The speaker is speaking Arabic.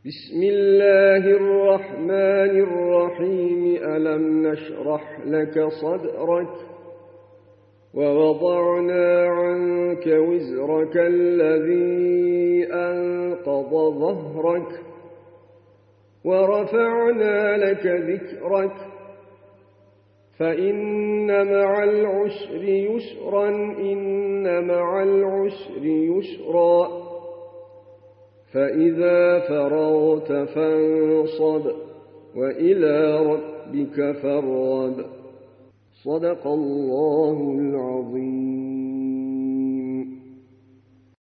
بسم الله الرحمن الرحيم. ألم نشرح لك صدرك ووضعنا عنك وزرك الذي أنقض ظهرك ورفعنا لك ذكرك فإن مع العسر يسرا إن مع العسر يسرا فإذا فرغت فانصب وإلى ربك فارغب. صدق الله العظيم.